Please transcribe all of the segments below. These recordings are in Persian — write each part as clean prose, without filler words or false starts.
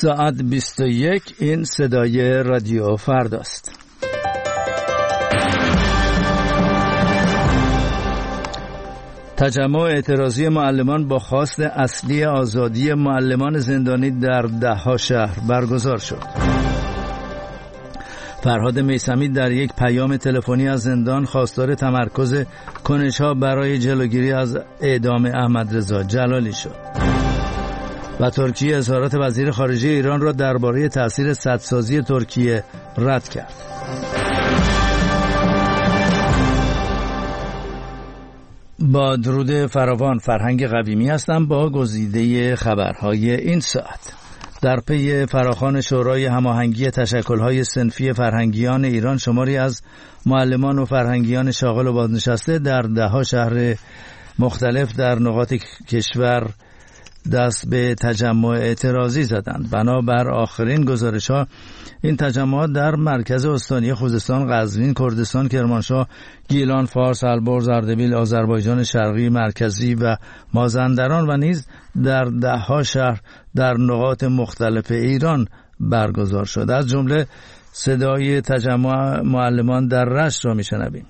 ساعت 21. این صدای رادیو فرداست. تجمع اعتراضی معلمان با خواست اصلی آزادی معلمان زندانی در 10 شهر برگزار شد. فرهاد میثمی در یک پیام تلفنی از زندان خواستار تمرکز کنش‌ها برای جلوگیری از اعدام احمدرضا جلالی شد. و ترکیه اظهارات وزیر خارجه ایران را درباره تأثیر سدسازی ترکیه رد کرد. با درود فراوان، فرهنگ قویمی هستم با گزیده خبرهای این ساعت. در پی فراخوان شورای هماهنگی تشکل‌های صنفی فرهنگیان ایران، شماری از معلمان و فرهنگیان شاغل و بازنشسته در 10 شهر مختلف در نقاط کشور دست به تجمع اعتراضی زدند. بنابر آخرین گزارش‌ها این تجمعات در مرکز استانی خوزستان، قزوین، کردستان، کرمانشاه، گیلان، فارس، البرز، اردبیل، آذربایجان شرقی، مرکزی و مازندران و نیز در 10 شهر در نقاط مختلف ایران برگزار شد. از جمله صدای تجمع معلمان در رشت را میشنویم.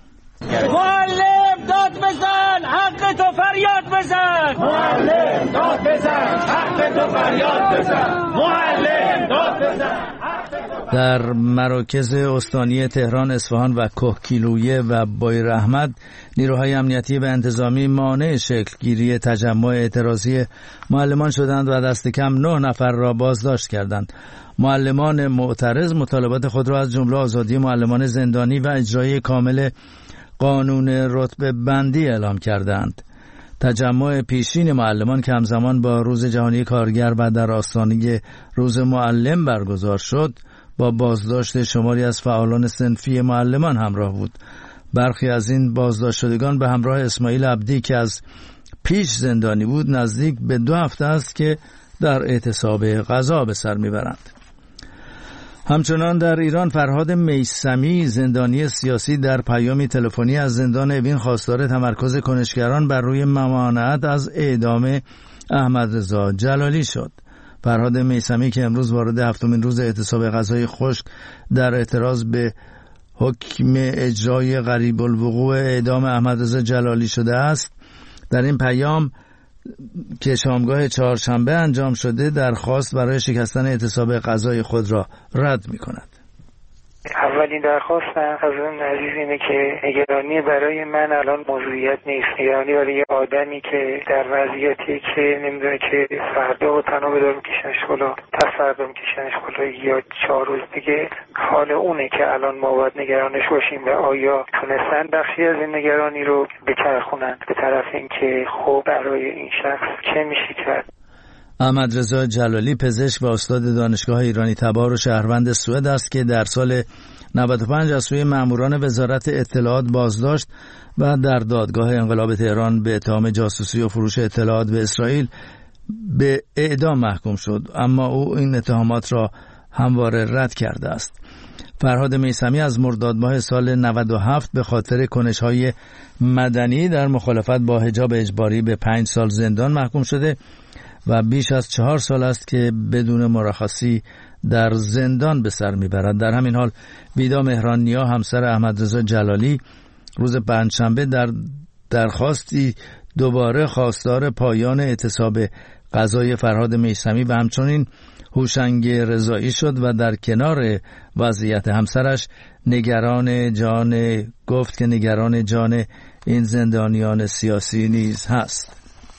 معلم داد بزن، حق تو فریاد بزن. معلم داد بزن، حق تو فریاد بزن. معلم داد بزن. در مراکز استانی تهران، اصفهان و کهگیلویه و بویراحمد نیروهای امنیتی و انتظامی مانع شکلگیری تجمع اعتراضی معلمان شدند و دست کم 9 نفر را بازداشت کردند. معلمان معترض مطالبات خود را از جمله آزادی معلمان زندانی و اجرای کامل قانون رتبه بندی اعلام کردند. تجمع پیشین معلمان که همزمان با روز جهانی کارگر و در آستانه روز معلم برگزار شد، با بازداشت شماری از فعالان صنفی معلمان همراه بود. برخی از این بازداشت شدگان به همراه اسماعیل عبدی که از پیش زندانی بود، نزدیک به 2 هفته است که در اعتصاب قضا به سر میبرند. همچنان در ایران، فرهاد میثمی زندانی سیاسی در پیامی تلفنی از زندان اوین خواستار تمرکز کنشگران بر روی ممانعت از اعدام احمدرضا جلالی شد. فرهاد میثمی که امروز وارد 7مین روز اعتصاب غذای خشک در اعتراض به حکم اجرای قریب الوقوع اعدام احمدرضا جلالی شده است، در این پیام که شامگاه چهارشنبه انجام شده درخواست برای شکستن اعتصاب غذای خود را رد می‌کند. اولین درخواستم از اون عزیز اینه که نگرانی برای من الان موضوعیت نیست. نگرانی برای یه آدمی که در وضعیتی که نمیدونه که فردا و تنها بدار میکشنش بالا، پس فردا میکشنش بالا یا 4 روز دیگه، حال اونه که الان ما باید نگرانش باشیم و آیا تونستن بخشی از این نگرانی رو بچرخونن به طرف اینکه خب برای این شخص چه میشه کرد. احمدرضا جلالی پزشک و استاد دانشگاه ایرانی تبار و شهروند سوئد است که در سال 95 از سوی ماموران وزارت اطلاعات بازداشت و در دادگاه انقلاب تهران به اتهام جاسوسی و فروش اطلاعات به اسرائیل به اعدام محکوم شد، اما او این اتهامات را همواره رد کرده است. فرهاد میثمی از مرداد ماه سال 97 به خاطر کنش‌های مدنی در مخالفت با حجاب اجباری به 5 سال زندان محکوم شده و بیش از 4 سال است که بدون مرخصی در زندان به سر میبرد. در همین حال ویدا مهرانیا همسر احمدرضا جلالی روز پنجشنبه در درخواستی دوباره خواستار پایان اعتصاب غذای فرهاد میثمی و همچنین هوشنگ رضایی شد و در کنار وضعیت همسرش گفت که نگران جان این زندانیان سیاسی نیز هست.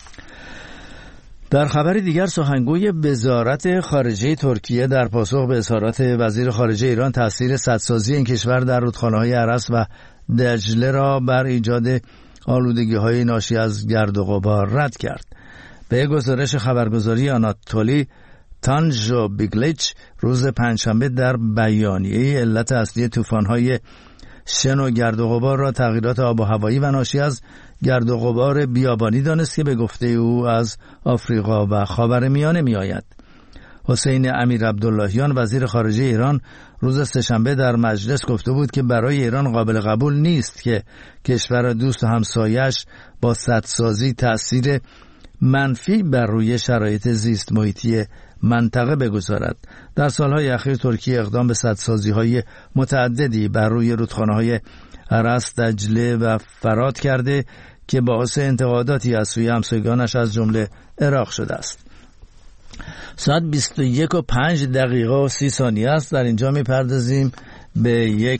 در خبر دیگر، سخنگوی وزارت خارجه ترکیه در پاسخ به اظهارات وزیر خارجه ایران تأثیر سدسازی این کشور در رودخانه‌های ارس و دجله را بر ایجاد آلودگی‌های ناشی از گرد و غبار رد کرد. به گزارش خبرگزاری آناتولی تانجو بیگلیچ روز پنجشنبه در بیانیه علت اصلی طوفان‌های شن و گرد و غبار را تغییرات آب و هوایی و ناشی از گرد و غبار بیابانی دانست که به گفته او از آفریقا و خاورمیانه می آید. حسین امیر عبداللهیان وزیر خارجه ایران روز سه‌شنبه در مجلس گفته بود که برای ایران قابل قبول نیست که کشور دوست و همسایش با سدسازی تأثیر منفی بر روی شرایط زیست محیطی منطقه بگذارد. در سالهای اخیر ترکیه اقدام به سدسازی‌های متعددی بر روی رودخانه‌های ارس، دجله و فرات کرده که باعث انتقاداتی از سوی همسایگانش از جمله عراق شده است. ساعت 21:05 است. در اینجا می‌پردازیم به یک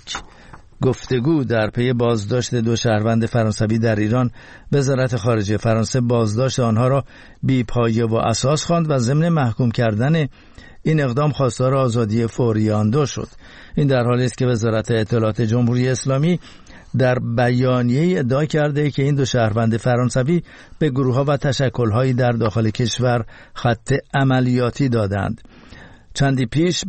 گفتگو در پی بازداشت 2 شهروند فرانسوی در ایران. وزارت خارجه فرانسه بازداشت آنها را بی‌پایه و اساس خواند و ضمن محکوم کردن این اقدام خواستار آزادی فوری آن دو شد. این در حالی است که وزارت اطلاعات جمهوری اسلامی در بیانیه ادعا کرده که این 2 شهروند فرانسوی به گروه‌ها و تشکل‌هایی در داخل کشور خط عملیاتی دادند. چندی پیش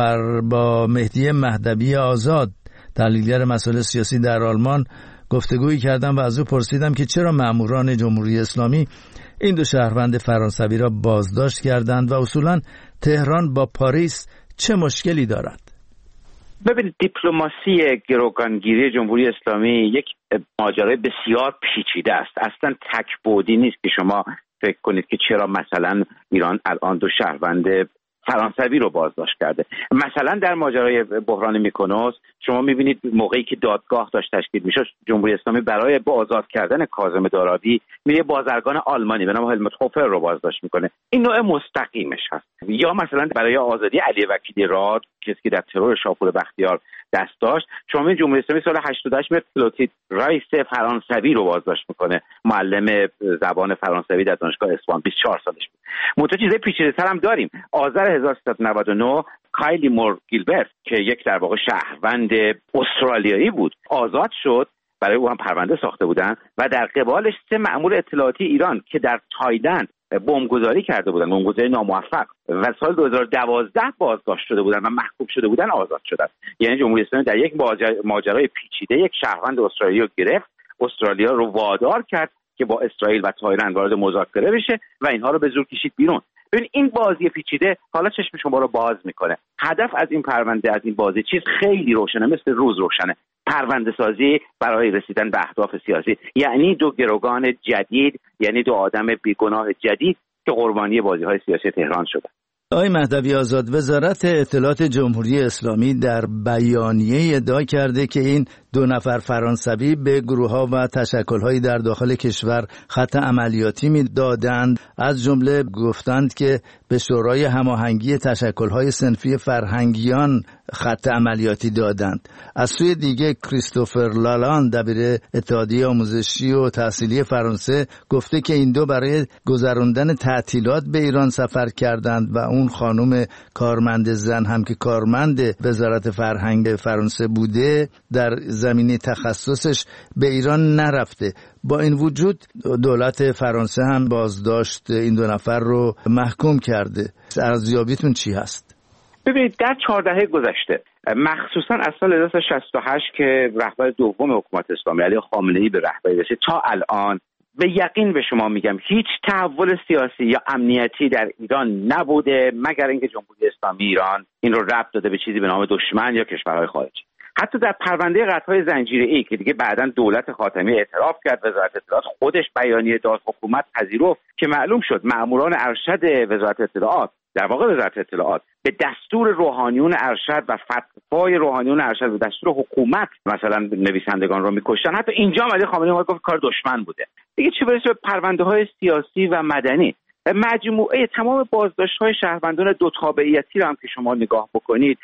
با مهدی مهدوی آزاد، تحلیلگر مسائل سیاسی در آلمان، گفتگویی کردم و از او پرسیدم که چرا مأموران جمهوری اسلامی این 2 شهروند فرانسوی را بازداشت کردند و اصولاً تهران با پاریس چه مشکلی دارد. ببینید، دیپلماسی گروگانگیری جمهوری اسلامی یک ماجرای بسیار پیچیده است. اصلا تک‌بعدی نیست که شما فکر کنید که چرا مثلا ایران الان 2 شهروند فرانسوی رو بازداشت کرده. مثلا در ماجرای بحران میکنوس شما میبینید موقعی که دادگاه داشت تشکیل میشد، جمهوری اسلامی برای آزاد کردن کاظم دارابی میره بازرگان آلمانی به نام هلموت هوفر رو بازداشت میکنه. این نوع مستقیمش هست. یا مثلا برای آزادی علی وکیلی راد، کسی که در ترور شاپور بختیار دست داشت، شما میبینید جمهوری اسلامی سال 88 میره کلوتید رایس فرانسوی رو بازداشت میکنه، معلم زبان فرانسوی در دانشگاه اصفهان، 24 سالش بود. منتها چیز پیچیده‌تر هم داریم. آذر 1399 کایلی مور گیلبرت که یک در واقع شهروند استرالیایی بود آزاد شد، برای او هم پرونده ساخته بودن و در قبالش 3 مأمور اطلاعاتی ایران که در تایلند بمبگذاری کرده بودن، بمبگذاری ناموفق، و سال 2012 بازداشت شده بودن و محکوم شده بودن آزاد شدن. یعنی جمهوری اسلامی در یک ماجرای پیچیده یک شهروند استرالیا رو گرفت، استرالیا رو وادار کرد که با اسرائیل و تایلند وارد مذاکره بشه و اینها رو به زور کشید بیرون. ببین، این بازی پیچیده حالا چشم شما رو باز میکنه. هدف از این پرونده، از این بازی چیز خیلی روشنه، مثل روز روشنه. پرونده سازی برای رسیدن به اهداف سیاسی، یعنی 2 گروگان جدید، یعنی 2 آدم بیگناه جدید که قربانی بازی‌های سیاسی تهران شدن. آقای مهدوی آزاد، وزارت اطلاعات جمهوری اسلامی در بیانیه ادعا کرده که این 2 نفر فرانسوی به گروه‌ها و تشکل‌هایی در داخل کشور خط عملیاتی می‌دادند. از جمله گفتند که به شورای هماهنگی تشکل‌های صنفی فرهنگیان خط عملیاتی دادند. از سوی دیگه کریستوفر لالاند، دبیر اتحادیه آموزشی و تحصیلی فرانسه، گفته که این 2 برای گذراندن تعطیلات به ایران سفر کردند و اون خانم کارمند زن هم که کارمند وزارت فرهنگ فرانسه بوده در زمینه تخصصش به ایران نرفته. با این وجود دولت فرانسه هم بازداشت این 2 نفر رو محکوم کرده. ارزیابیتون چی هست؟ ببینید، در 4 دهه گذشته، مخصوصا از سال 1968 که رهبر دوم حکومت اسلامی علی خامنه‌ای به رهبری رسید تا الان، به یقین به شما میگم هیچ تحول سیاسی یا امنیتی در ایران نبوده مگر اینکه جمهوری اسلامی ایران این رو ربط داده به چیزی به نام دشمن یا کشورهای خارجی. حتی در پرونده قطع‌های زنجیره‌ای که دیگه بعداً دولت خاتمی اعتراف کرد، وزارت اطلاعات خودش بیانیه داد، حکومت پذیرفت، که معلوم شد مأموران ارشد وزارت اطلاعات، در واقع وزارت اطلاعات، به دستور روحانیون ارشد و فتوای روحانیون ارشد به دستور حکومت مثلا نویسندگان رو می‌کشتن. حتی اینجا علی خامنه‌ای اومد گفت کار دشمن بوده. دیگه چه برسه به پرونده‌های سیاسی و مدنی. مجموعه تمام بازداشت‌های شهروندان 2 تابعیتی رو هم که شما نگاه بکنید،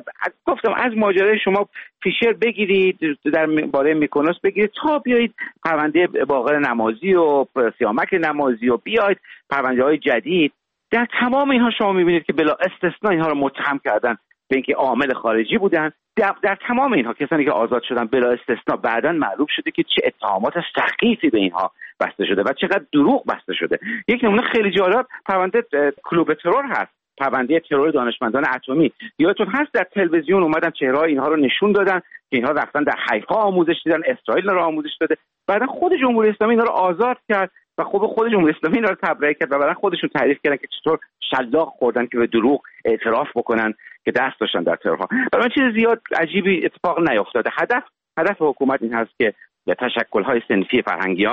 گفتم از ماجرای شما فیشر بگیرید، در باره میکنوس بگیرید، تا بیایید پرونده باقر نمازی و سیامک نمازی و بیایید پرونده‌های جدید، در تمام اینها شما می‌بینید که بلا استثناء اینها رو متهم کردن به اینکه عامل خارجی بودن. در تمام اینها کسانی که آزاد شدن بلا استثناء بعداً معلوم شده که چه اتهامات سخیفی به اینها بسته شده و چقدر دروغ بسته شده. یک نمونه خیلی جالب پرونده کلوب ترور هست، پرونده ترور دانشمندان اتمی. یادتون هست در تلویزیون اومدن چهره‌های اینها رو نشون دادن که اینها رفتن در حیفا آموزش دیدن، اسرائیل رو آموزش داده. بعداً خود جمهوری اسلامی اینها رو آزاد کرد و خود جمهوری اسلامی اینا رو تبرئه کرد و بعداً خودشون تعریف کردن که چطور شلاق خوردن که به دروغ اعتراف بکنن که دست داشتن در ترورها. برای چیز زیاد عجیبی اتفاق نیفتاده. هدف حکومت این هست که تشکل‌های صنفی فرهنگیان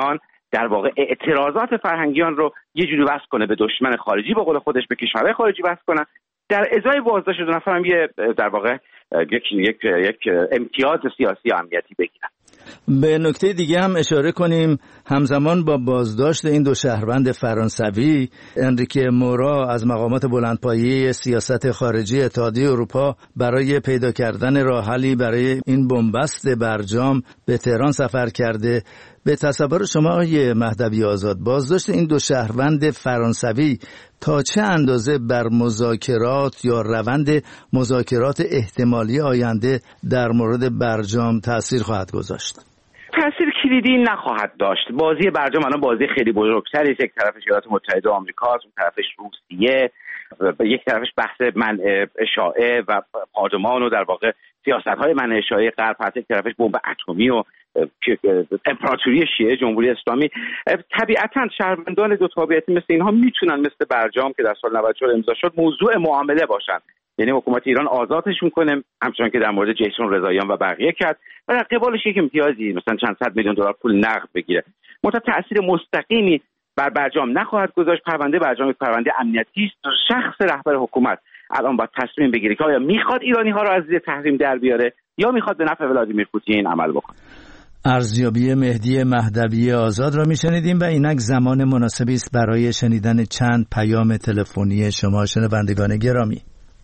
در واقع اعتراضات فرهنگیان رو یه جوری وصل کنه به دشمن خارجی، به قول خودش به کشورهای خارجی وصل کنه، در ازای بازداشت 2 نفر هم یه در واقع یک امتیاز سیاسی و امنیتی بگیرن. به نکته دیگه هم اشاره کنیم، همزمان با بازداشت این 2 شهروند فرانسوی، انریکه مورا از مقامات بلندپایه سیاست خارجی اتحادیه اروپا برای پیدا کردن راه حلی برای این بنبست برجام به تهران سفر کرده. به تصور شما آقای مهدوی آزاد، بازداشت این 2 شهروند فرانسوی تا چه اندازه بر مذاکرات یا روند مذاکرات احتمالی آینده در مورد برجام تأثیر خواهد گذاشت؟ تأثیر کلیدی نخواهد داشت. بازی برجام الان بازی خیلی بزرگتری، یک طرفش ایالات متحده آمریکاست، اون طرفش روسیه، یک طرفش بحث منع اشاعه و پادمان و در واقع سیاست‌های منع اشاعه غرب، یک طرفش بمب اتمی و امپراتوری شیعه جمهوری اسلامی. طبیعتاً شهروندان 2 تابعیتی مثل اینها میتونن مثل برجام که در سال 94 امضا شد موضوع معامله باشن، یعنی حکومت ایران آزادشون کنه همچنان که در مورد جیسون رضاییان و بقیه کرد و در قبالش یک امتیازی مثلا چند صد میلیون دلار پول نقد بگیره. منتها تأثیر مستقیمی بر برجام نخواهد گذاشت. پرونده برجام یک پرونده امنیتی است. شخص رهبر حکومت الان باید تصمیم بگیره که آیا میخواد ایرانی ها رو از زیر تحریم در بیاره یا میخواد به نفع ولادیمیر پوتین عمل بکنه. ارزیابی مهدی مهدوی آزاد را میشنیدیم و اینک زمان مناسبی است برای شنیدن چند پیام تلفنی شما شنوندگان گرامی.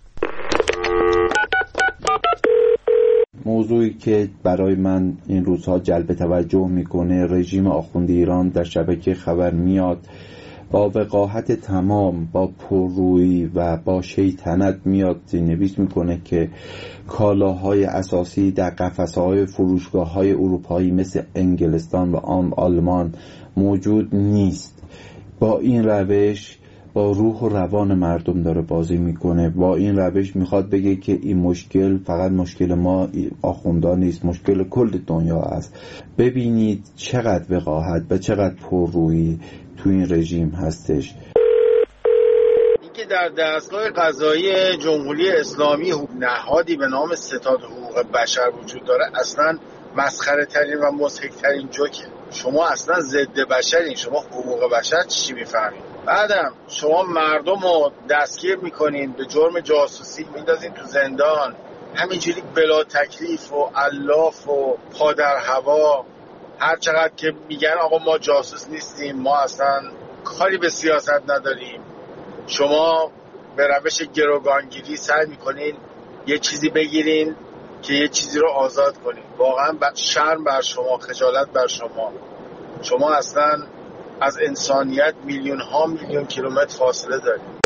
موضوعی که برای من این روزها جلب توجه میکنه، رژیم آخوندی ایران در شبکه خبر میاد با وقاحت تمام، با پررویی و با شیطنت میاد نویس میکنه که کالاهای اساسی در قفسه‌های فروشگاه‌های اروپایی مثل انگلستان و آلمان موجود نیست. با این روش با روح و روان مردم داره بازی میکنه. با این روش میخواد بگه که این مشکل فقط مشکل ما آخوندان نیست، مشکل کل دنیا است. ببینید چقدر وقاحت و چقدر پررویی تو این رژیم هستش. اینکه در دستگاه قضایی جمهوری اسلامی نهادی به نام ستاد حقوق بشر وجود داره اصلا مسخره ترین و مضحک ترین جوکه. شما اصلا ضد بشرین، شما حقوق بشر چی میفهمید؟ بعدم شما مردم رو دستگیر میکنین، به جرم جاسوسی میندازین تو زندان، همینجوری بلا تکلیف و الاف و پا در هوا. هر چقدر که میگن آقا ما جاسوس نیستیم، ما اصلا کاری به سیاست نداریم، شما به روش گروگانگیری سعی میکنین یه چیزی بگیرین که یه چیزی رو آزاد کنین. واقعا شرم بر شما، خجالت بر شما. شما اصلا از انسانیت میلیون کیلومتر فاصله دارید.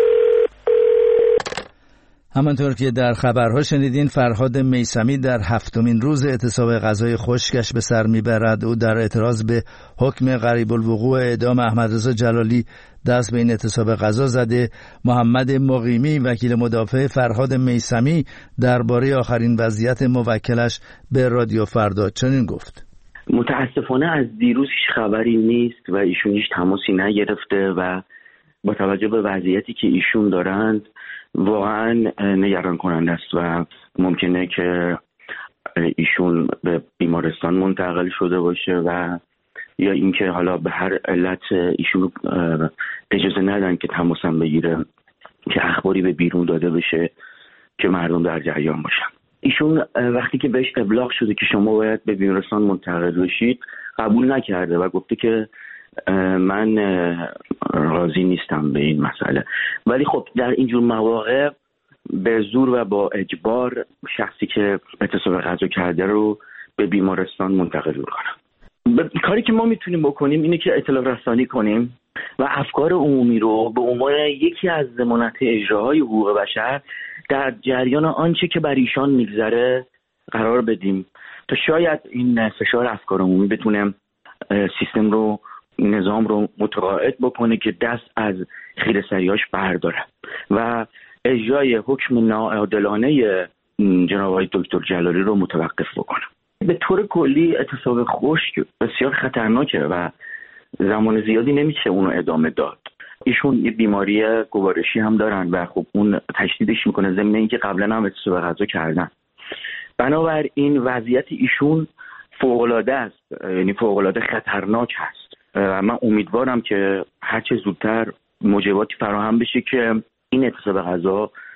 همانطور که در خبرها شنیدین، فرهاد میثمی در 7مین روز اعتصاب غذای خشکش به سر میبرد. او در اعتراض به حکم قریب الوقوع اعدام احمدرضا جلالی دست به این اعتصاب غذا زده. محمد مقیمی وکیل مدافع فرهاد میثمی درباره آخرین وضعیت موکلش به رادیو فردا چنین گفت: متاسفانه از دیروز هیچ خبری نیست و ایشون هیچ تماسی نگرفته و با توجه به وضعیتی که ایشون دارند واقعا نگران کننده است و ممکنه که ایشون به بیمارستان منتقل شده باشه و یا اینکه حالا به هر علت ایشون اجازه ندن که تماسم بگیره که اخباری به بیرون داده بشه که مردم در جریان باشن. ایشون وقتی که بهش ابلاغ شده که شما باید به بیمارستان منتقل بشید قبول نکرده و گفته که من راضی نیستم به این مسئله. ولی خب در اینجور مواقع به زور و با اجبار شخصی که اعتصاب غذا کرده رو به بیمارستان منتقل میکنن. کاری که ما میتونیم بکنیم اینه که اطلاع رسانی کنیم و افکار عمومی رو به عنوان یکی از ضمانت اجراهای حقوق بشر در جریان آنچه که بر ایشان میگذره قرار بدیم تا شاید این فشار افکار عمومی بتونه سیستم رو، نظام رو متقاعد بکنه که دست از خیره‌سریاش برداره و اجرای حکم ناعادلانه جناب آقای دکتر جلالی رو متوقف بکنه. به طور کلی اعتصاب خشک بسیار خطرناکه و زمان زیادی نمیشه اونو ادامه داد. ایشون یه بیماری گوارشی هم دارن و خب اون تشدیدش میکنه ضمن اینکه قبلا هم اعتصاب غذا کردن. بنابراین وضعیت ایشون فوق‌العاده است، یعنی فوق‌العاده خطرناک هست من امیدوارم که هرچه زودتر موجباتی فراهم بشه که این اعتصاب غذا